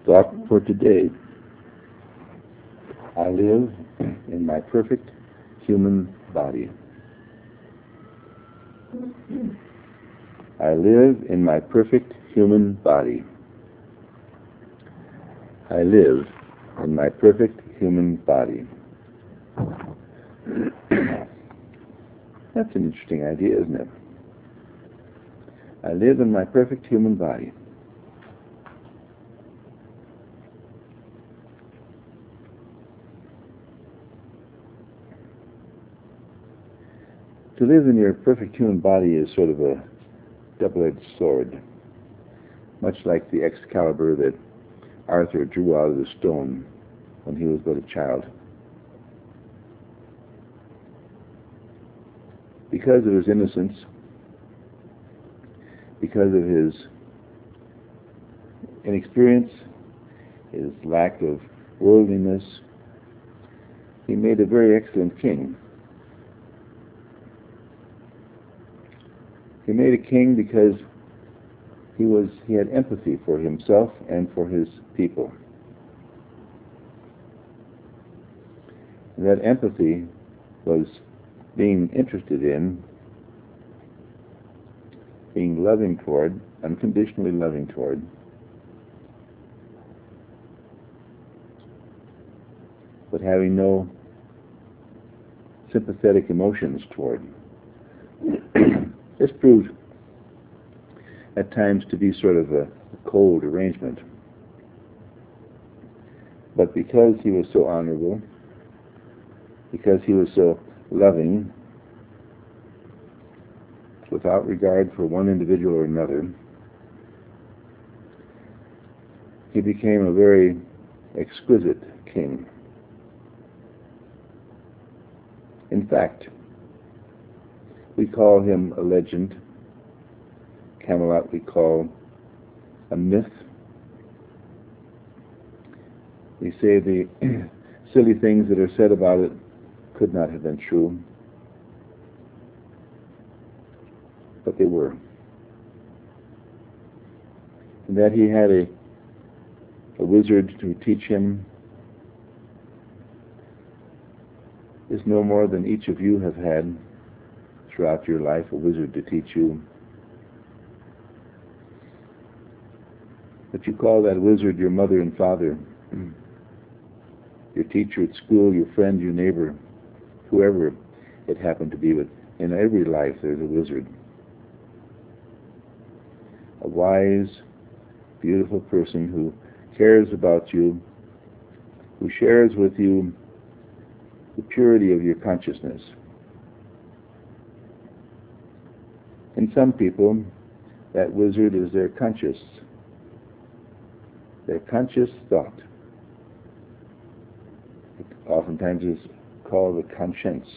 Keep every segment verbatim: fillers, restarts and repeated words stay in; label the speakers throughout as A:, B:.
A: Thought for today. I live in my perfect human body. I live in my perfect human body. I live in my perfect human body. That's an interesting idea, isn't it? I live in my perfect human body. To live in your perfect human body is sort of a double-edged sword, much like the Excalibur that Arthur drew out of the stone when he was but a child. Because of his innocence, because of his inexperience, his lack of worldliness, he made a very excellent king. He made a king because he was he had empathy for himself and for his people. And that empathy was being interested in, being loving toward, unconditionally loving toward, but having no sympathetic emotions toward. This proved at times to be sort of a cold arrangement. But because he was so honorable, because he was so loving, without regard for one individual or another, he became a very exquisite king. In fact, we call him a legend. Camelot we call a myth. We say the silly things that are said about it could not have been true, but they were. And that he had a, a wizard to teach him is no more than each of you have had throughout your life, a wizard to teach you. But you call that wizard your mother and father, your teacher at school, your friend, your neighbor, whoever it happened to be. But in every life there's a wizard. A wise, beautiful person who cares about you, who shares with you the purity of your consciousness. In some people, that wizard is their conscious, their conscious thought. It oftentimes is called the conscience.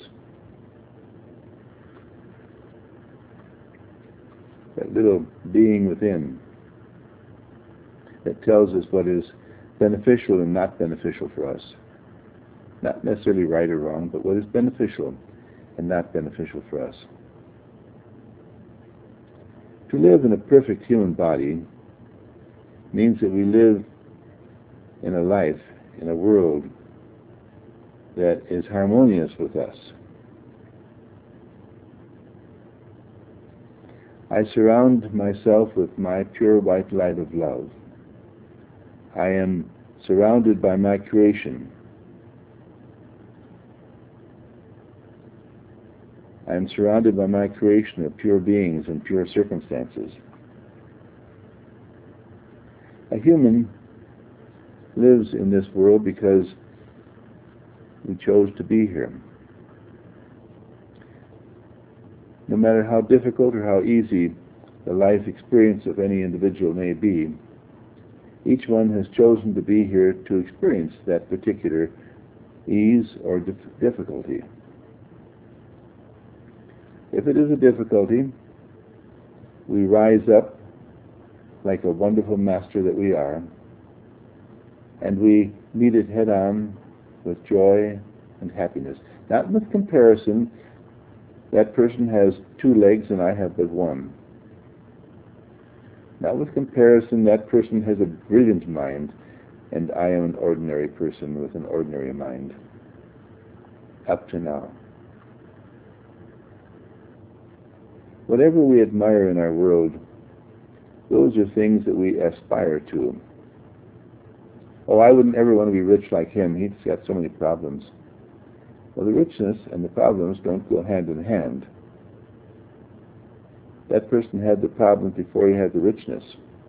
A: That little being within that tells us what is beneficial and not beneficial for us. Not necessarily right or wrong, but what is beneficial and not beneficial for us. To live in a perfect human body means that we live in a life, in a world that is harmonious with us. I surround myself with my pure white light of love. I am surrounded by my creation. I am surrounded by my creation of pure beings and pure circumstances. A human lives in this world because we chose to be here. No matter how difficult or how easy the life experience of any individual may be, each one has chosen to be here to experience that particular ease or dif- difficulty. If it is a difficulty, we rise up like a wonderful master that we are, and we meet it head on with joy and happiness. Not with comparison. That person has two legs and I have but one. Not with comparison. That person has a brilliant mind and I am an ordinary person with an ordinary mind. Up to now. Whatever we admire in our world, those are things that we aspire to. Oh, I wouldn't ever want to be rich like him. He's got so many problems. Well, the richness and the problems don't go hand in hand. That person had the problems before he had the richness.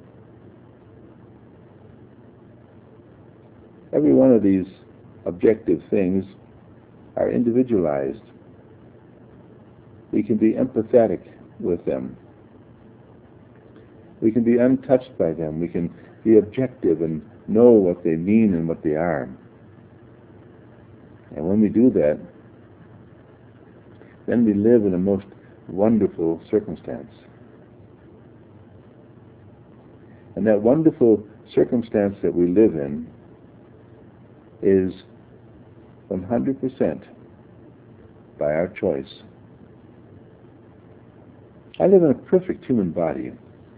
A: Every one of these objective things are individualized. We can be empathetic with them. We can be untouched by them. We can be objective and know what they mean and what they are. And when we do that, then we live in a most wonderful circumstance. And that wonderful circumstance that we live in is one hundred percent by our choice. I live in a perfect human body.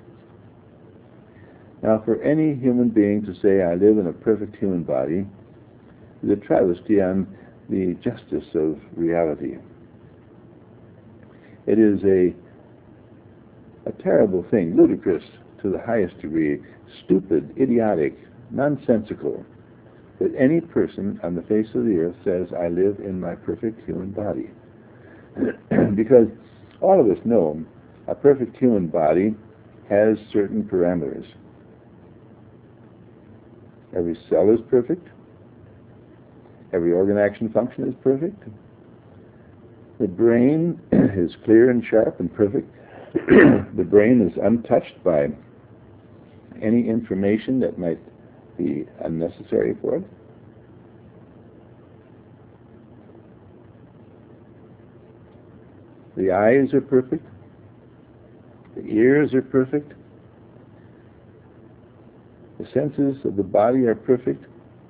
A: Now, for any human being to say, I live in a perfect human body, is a travesty on the justice of reality. It is a, a terrible thing, ludicrous to the highest degree, stupid, idiotic, nonsensical, that any person on the face of the earth says, I live in my perfect human body. Because all of us know a perfect human body has certain parameters. Every cell is perfect. Every organ, action, function is perfect. The brain is clear and sharp and perfect. The brain is untouched by any information that might be unnecessary for it. The eyes are perfect. The ears are perfect. The senses of the body are perfect.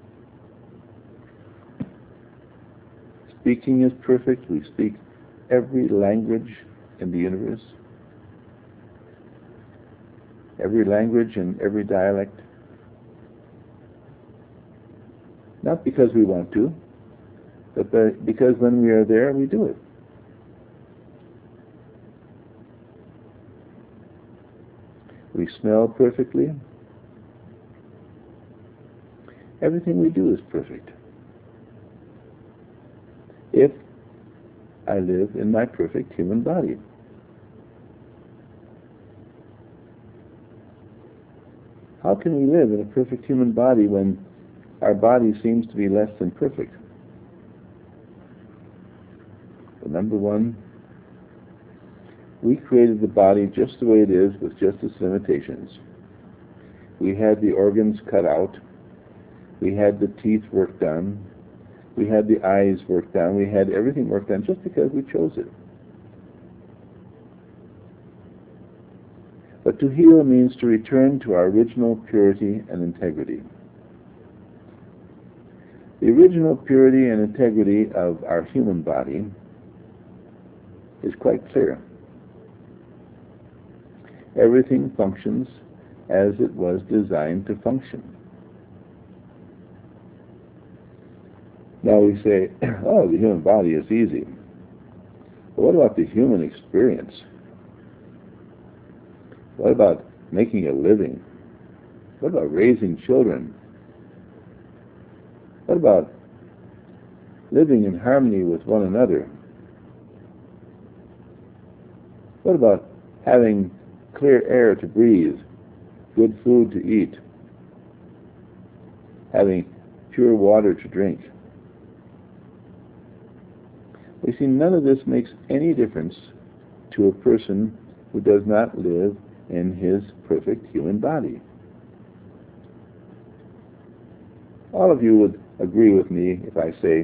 A: Speaking is perfect. We speak every language in the universe. Every language and every dialect. Not because we want to, but because when we are there, we do it. We smell perfectly. Everything we do is perfect. If I live in my perfect human body. How can we live in a perfect human body when our body seems to be less than perfect? Well, number one, we created the body just the way it is with just its limitations. We had the organs cut out. We had the teeth worked on. We had the eyes worked on. We had everything worked on just because we chose it. But to heal means to return to our original purity and integrity. The original purity and integrity of our human body is quite clear. Everything functions as it was designed to function. Now we say, oh, the human body is easy. But what about the human experience? What about making a living? What about raising children? What about living in harmony with one another? What about having clear air to breathe, good food to eat, having pure water to drink? You see, none of this makes any difference to a person who does not live in his perfect human body. All of you would agree with me if I say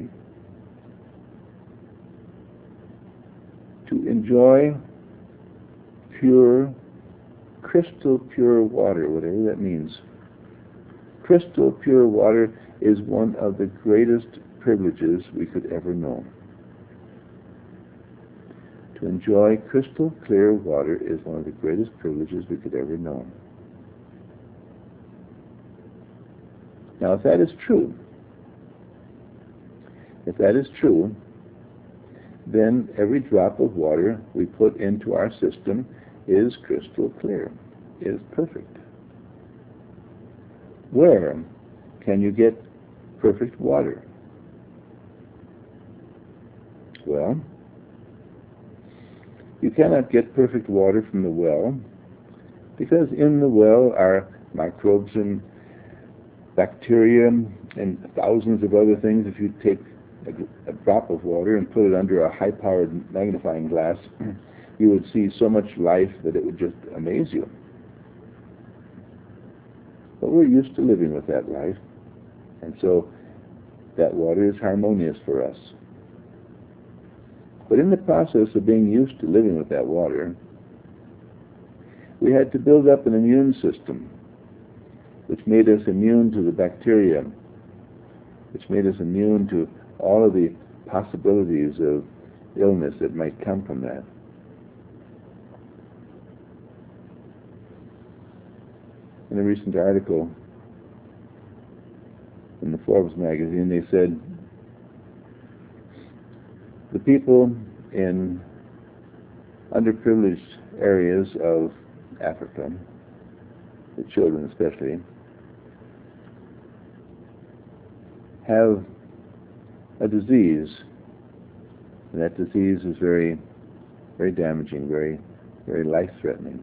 A: to enjoy pure, crystal pure water, whatever that means. Crystal pure water is one of the greatest privileges we could ever know. To enjoy crystal clear water is one of the greatest privileges we could ever know. Now, if that is true, if that is true, then every drop of water we put into our system is crystal clear, is perfect. Where can you get perfect water? Well, you cannot get perfect water from the well, because in the well are microbes and bacteria and thousands of other things. If you take a, a drop of water and put it under a high-powered magnifying glass, you would see so much life that it would just amaze you. But we're used to living with that life, and so that water is harmonious for us. But in the process of being used to living with that water, we had to build up an immune system which made us immune to the bacteria, which made us immune to all of the possibilities of illness that might come from that. In a recent article in the Forbes magazine, they said the people in underprivileged areas of Africa, the children especially, have a disease, and that disease is very, very damaging, very, very life-threatening.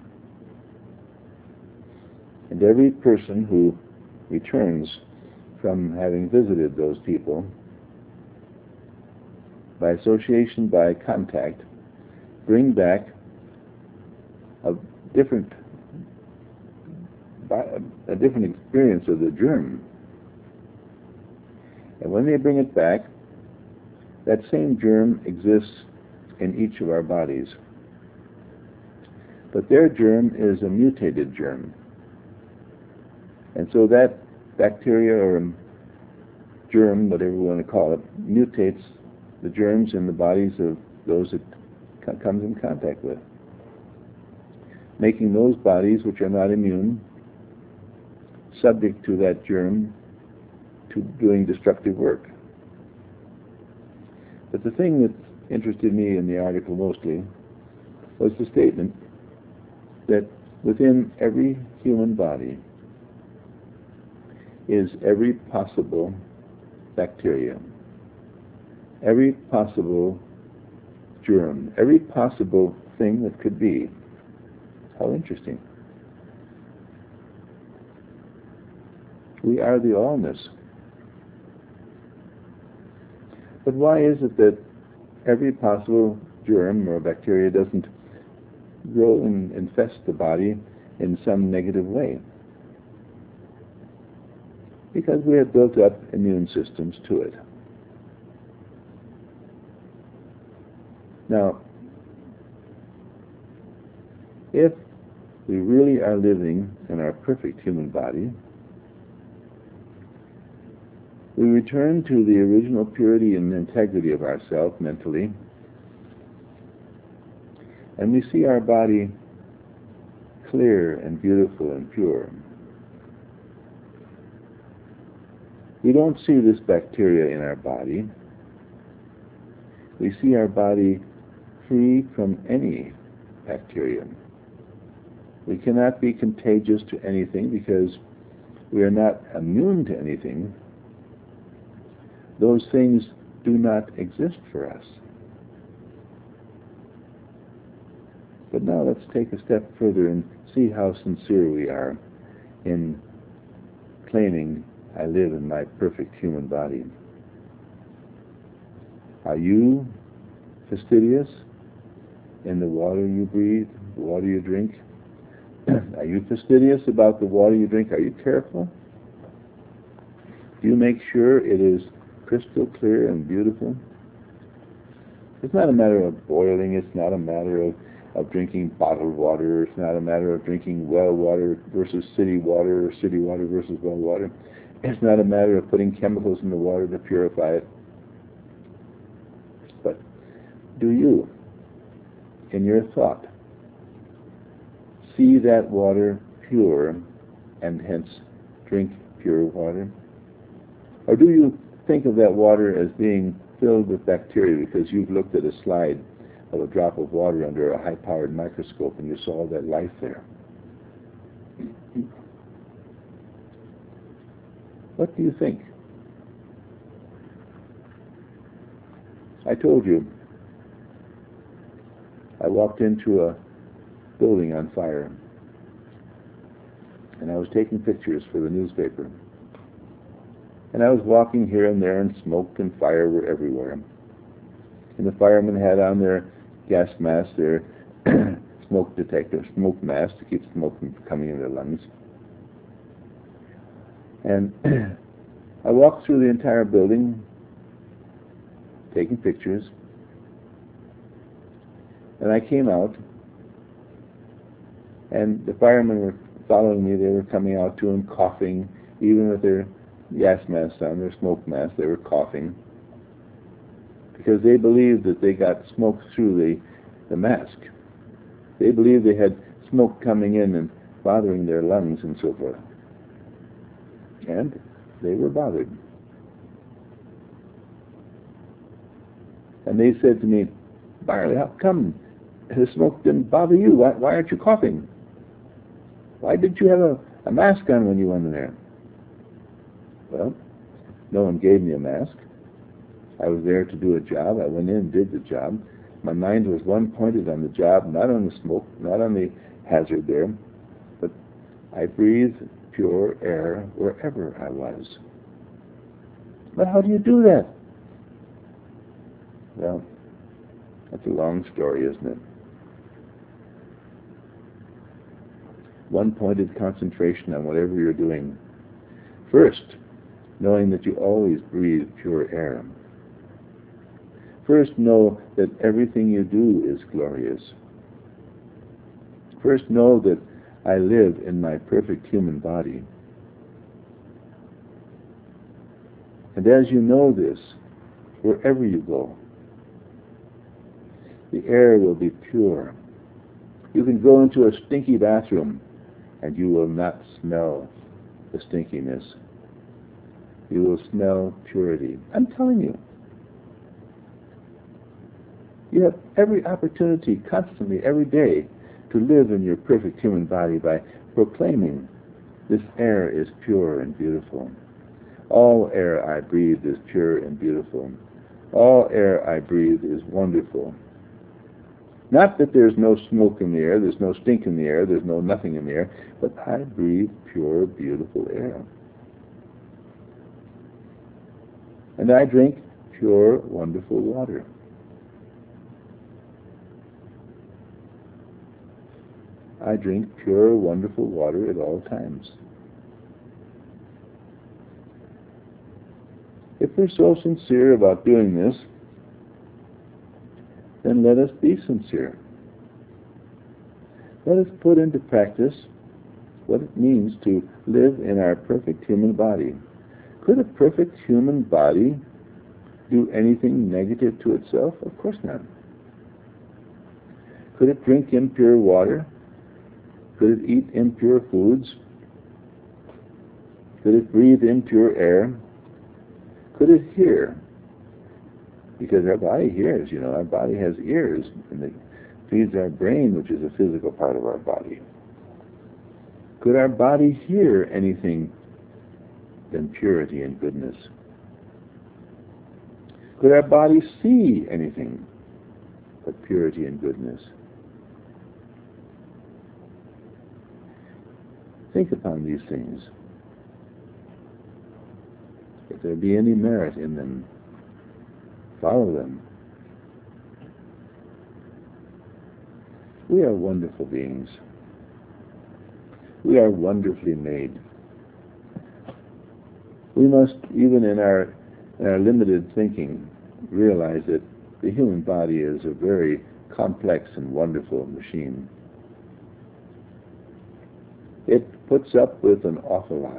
A: And every person who returns from having visited those people, by association, by contact, bring back a different, a different experience of the germ. And when they bring it back, that same germ exists in each of our bodies. But their germ is a mutated germ. And so that bacteria or germ, whatever you want to call it, mutates the germs in the bodies of those it co- comes in contact with, making those bodies which are not immune subject to that germ to doing destructive work. But the thing that interested me in the article mostly was the statement that within every human body is every possible bacteria, every possible germ, every possible thing that could be. How interesting. We are the allness. But why is it that every possible germ or bacteria doesn't grow and infest the body in some negative way? Because we have built up immune systems to it. Now, if we really are living in our perfect human body, we return to the original purity and integrity of ourself mentally, and we see our body clear and beautiful and pure. We don't see this bacteria in our body. We see our body free from any bacteria. We cannot be contagious to anything because we are not immune to anything. Those things do not exist for us. But now let's take a step further and see how sincere we are in claiming I live in my perfect human body. Are you fastidious in the water you breathe, the water you drink? Are you fastidious about the water you drink? Are you careful? Do you make sure it is crystal clear and beautiful? It's not a matter of boiling. It's not a matter of, of drinking bottled water. It's not a matter of drinking well water versus city water or city water versus well water. It's not a matter of putting chemicals in the water to purify it. But do you, in your thought, see that water pure and hence drink pure water? Or do you think of that water as being filled with bacteria because you've looked at a slide of a drop of water under a high-powered microscope and you saw all that life there? What do you think? I told you, I walked into a building on fire, and I was taking pictures for the newspaper. And I was walking here and there, and smoke and fire were everywhere. And the firemen had on their gas masks, their smoke detector, smoke mask to keep smoke from coming in their lungs. And I walked through the entire building, taking pictures. And I came out, and the firemen were following me. They were coming out to him, coughing, even with their gas masks on, their smoke masks. They were coughing because they believed that they got smoke through the, the mask. They believed they had smoke coming in and bothering their lungs and so forth. And they were bothered. And they said to me, "Barley, how come the smoke didn't bother you? Why, why aren't you coughing? Why didn't you have a, a mask on when you went in there?" Well, no one gave me a mask. I was there to do a job. I went in and did the job. My mind was one pointed on the job, not on the smoke, not on the hazard there, but I breathed pure air wherever I was. But how do you do that? Well, that's a long story, isn't it? One-pointed concentration on whatever you're doing. First, knowing that you always breathe pure air. First, know that everything you do is glorious. First, know that I live in my perfect human body. And as you know this, wherever you go, the air will be pure. You can go into a stinky bathroom and you will not smell the stinkiness. You will smell purity. I'm telling you. You have every opportunity, constantly, every day, to live in your perfect human body by proclaiming, "This air is pure and beautiful. All air I breathe is pure and beautiful. All air I breathe is wonderful." Not that there's no smoke in the air, there's no stink in the air, there's no nothing in the air, but I breathe pure, beautiful air. And I drink pure, wonderful water. I drink pure, wonderful water at all times. If we're so sincere about doing this, then let us be sincere. Let us put into practice what it means to live in our perfect human body. Could a perfect human body do anything negative to itself? Of course not. Could it drink impure water? Could it eat impure foods? Could it breathe impure air? Could it hear? Because our body hears, you know, our body has ears, and it feeds our brain, which is a physical part of our body. Could our body hear anything than purity and goodness? Could our body see anything but purity and goodness? Think upon these things. If there be any merit in them, follow them. We are wonderful beings. We are wonderfully made. We must, even in our, in our limited thinking, realize that the human body is a very complex and wonderful machine. It puts up with an awful lot.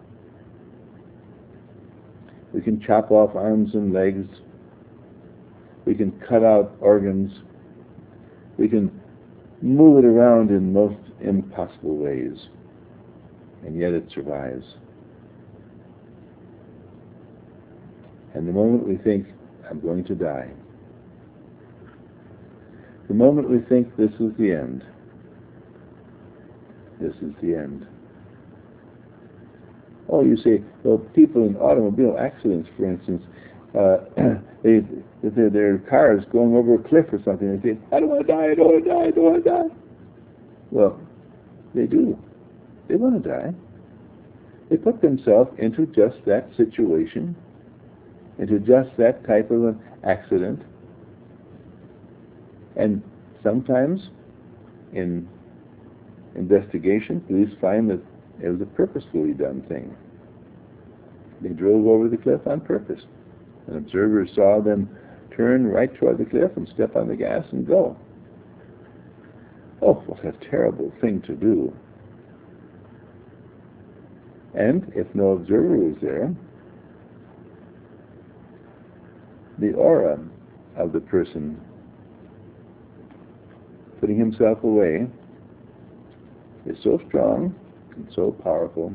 A: We can chop off arms and legs. We can cut out organs. We can move it around in most impossible ways. And yet it survives. And the moment we think, I'm going to die, the moment we think this is the end, this is the end. Oh, you say, well, people in automobile accidents, for instance, uh, they, their, their cars going over a cliff or something, they say, I don't want to die, I don't want to die, I don't want to die. Well, they do. They want to die. They put themselves into just that situation, into just that type of an accident. And sometimes in investigation, police find that it was a purposefully done thing. They drove over the cliff on purpose. An observer saw them turn right toward the cliff and step on the gas and go. Oh, what a terrible thing to do. And if no observer was there, the aura of the person putting himself away is so strong and so powerful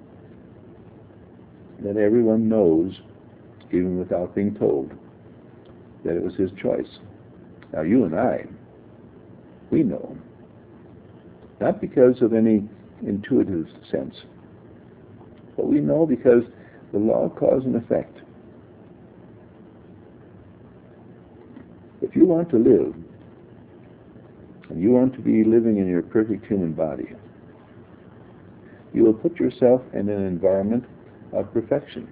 A: that everyone knows, even without being told, that it was his choice. Now, you and I, we know, not because of any intuitive sense, but we know because the law of cause and effect. If you want to live, and you want to be living in your perfect human body, you will put yourself in an environment of perfection.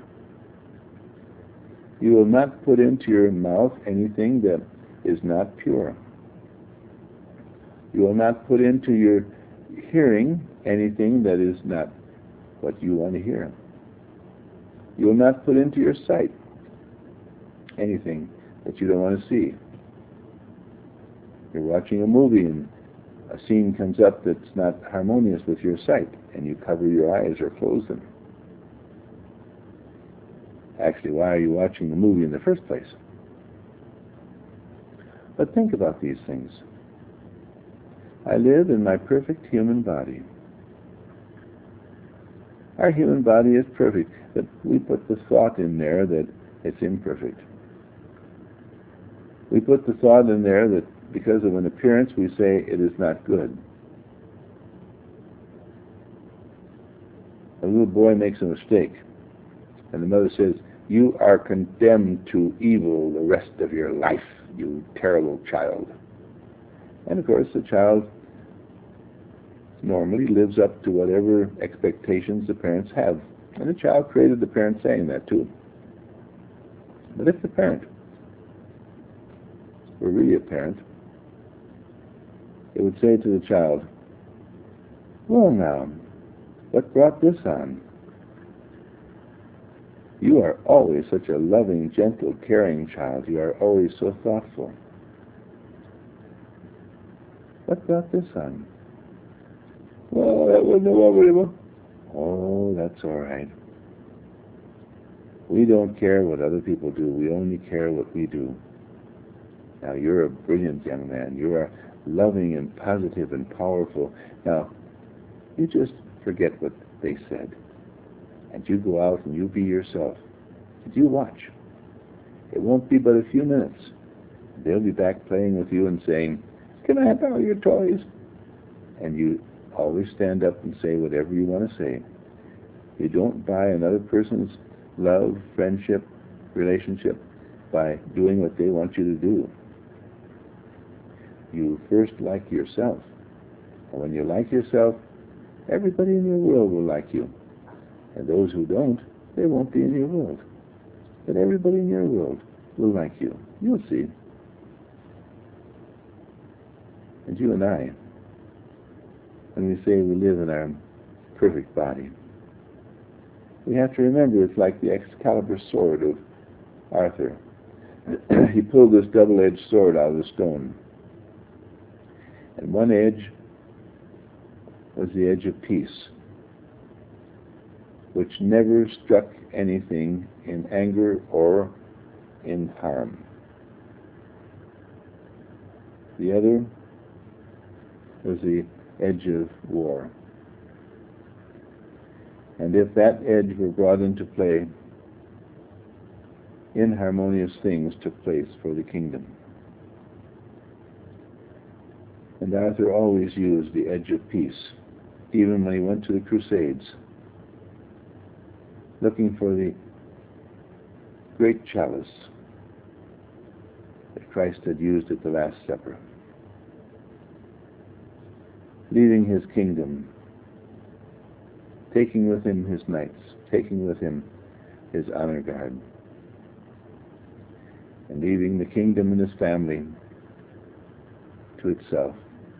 A: You will not put into your mouth anything that is not pure. You will not put into your hearing anything that is not what you want to hear. You will not put into your sight anything that you don't want to see. You're watching a movie and a scene comes up that's not harmonious with your sight, and you cover your eyes or close them. Actually, why are you watching the movie in the first place? But think about these things. I live in my perfect human body. Our human body is perfect, but we put the thought in there that it's imperfect. We put the thought in there that because of an appearance, we say it is not good. A little boy makes a mistake, and the mother says, you are condemned to evil the rest of your life, you terrible child. And of course, the child normally lives up to whatever expectations the parents have. And the child created the parent saying that too. But if the parent were really a parent, it would say to the child, well now, what brought this on? You are always such a loving, gentle, caring child. You are always so thoughtful. What brought this on? Well, that wasn't what. Oh, that's all right. We don't care what other people do. We only care what we do. Now, you're a brilliant young man. You are loving and positive and powerful. Now, you just forget what they said. And you go out and you be yourself. And you watch. It won't be but a few minutes. They'll be back playing with you and saying, can I borrow your toys? And you always stand up and say whatever you want to say. You don't buy another person's love, friendship, relationship by doing what they want you to do. You first like yourself. And when you like yourself, everybody in your world will like you. And those who don't, they won't be in your world. But everybody in your world will like you. You'll see. And you and I, when we say we live in our perfect body, we have to remember it's like the Excalibur sword of Arthur. He pulled this double-edged sword out of the stone. And one edge was the edge of peace, which never struck anything in anger or in harm. The other was the edge of war. And if that edge were brought into play, inharmonious things took place for the kingdom. And Arthur always used the edge of peace, even when he went to the Crusades, looking for the great chalice that Christ had used at the Last Supper, leaving his kingdom, taking with him his knights, taking with him his honor guard, and leaving the kingdom and his family to itself.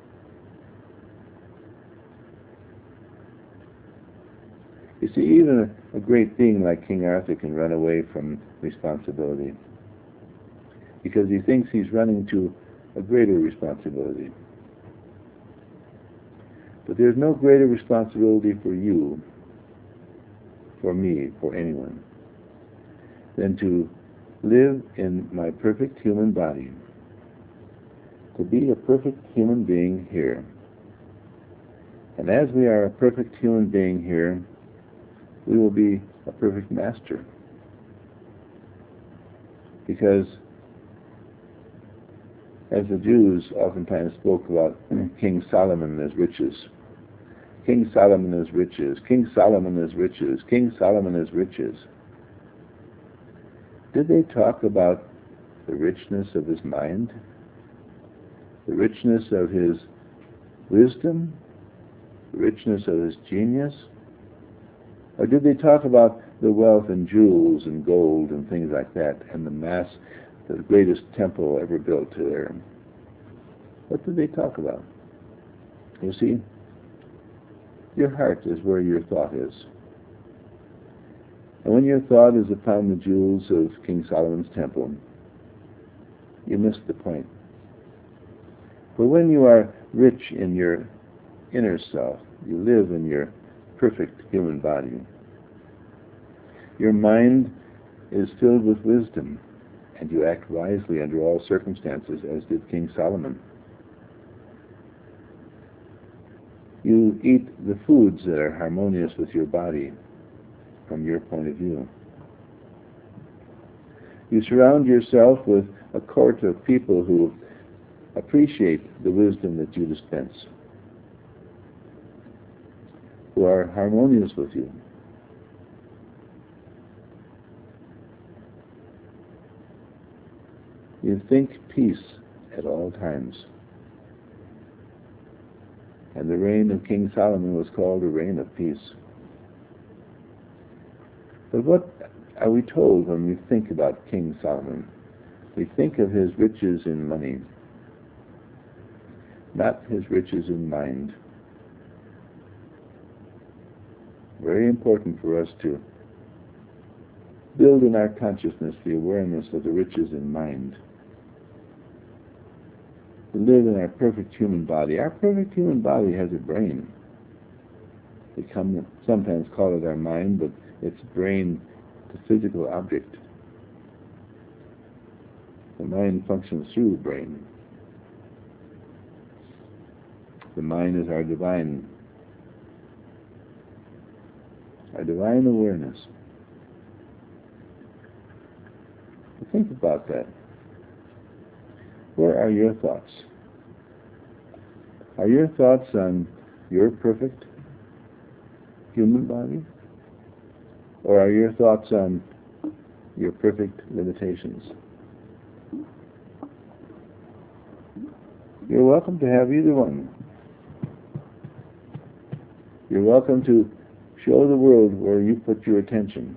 A: You see, even a, a great being like King Arthur can run away from responsibility because he thinks he's running to a greater responsibility. But there's no greater responsibility for you, for me, for anyone, than to live in my perfect human body, to be a perfect human being here. And as we are a perfect human being here, we will be a perfect master. Because as the Jews oftentimes spoke about King Solomon and his riches, King Solomon and his riches, King Solomon and his riches, King Solomon and his riches. Did they talk about the richness of his mind, the richness of his wisdom, the richness of his genius? Or did they talk about the wealth and jewels and gold and things like that, and the mass, the greatest temple ever built to there? What did they talk about? You see, your heart is where your thought is. And when your thought is upon the jewels of King Solomon's temple, you miss the point. For when you are rich in your inner self, you live in your perfect human body. Your mind is filled with wisdom, and you act wisely under all circumstances, as did King Solomon. You eat the foods that are harmonious with your body from your point of view. You surround yourself with a court of people who appreciate the wisdom that you dispense, who are harmonious with you. You think peace at all times. And the reign of King Solomon was called a reign of peace. But what are we told when we think about King Solomon? We think of his riches in money, not his riches in mind. Very important for us to build in our consciousness the awareness of the riches in mind. To live in our perfect human body. Our perfect human body has a brain. We come, sometimes call it our mind, but it's brain, the physical object. The mind functions through the brain. The mind is our divine, our divine awareness. Think about that. Where are your thoughts? Are your thoughts on your perfect human body? Or are your thoughts on your perfect limitations? You're welcome to have either one. You're welcome to show the world where you put your attention.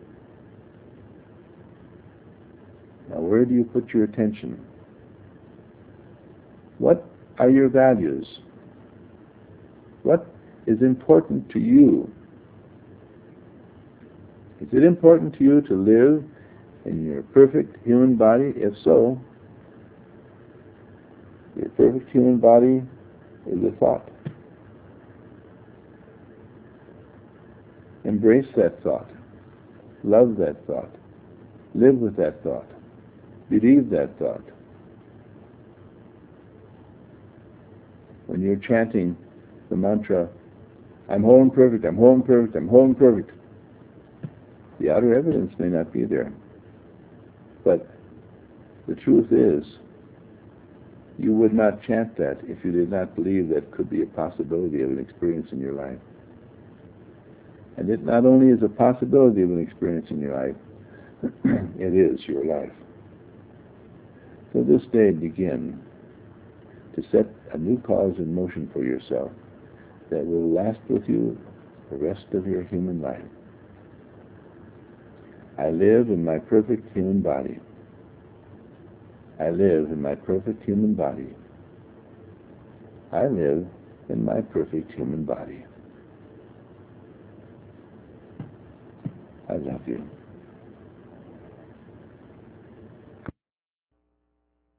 A: Now, where do you put your attention? What are your values? What is important to you? Is it important to you to live in your perfect human body? If so, your perfect human body is a thought. Embrace that thought. Love that thought. Live with that thought. Believe that thought. When you're chanting the mantra, I'm whole and perfect, I'm whole and perfect, I'm whole and perfect, the outer evidence may not be there. But the truth is, you would not chant that if you did not believe that could be a possibility of an experience in your life. And it not only is a possibility of an experience in your life, it is your life. So this day begin to set a new cause in motion for yourself that will last with you the rest of your human life. I live in my perfect human body. I live in my perfect human body. I live in my perfect human body. I love you.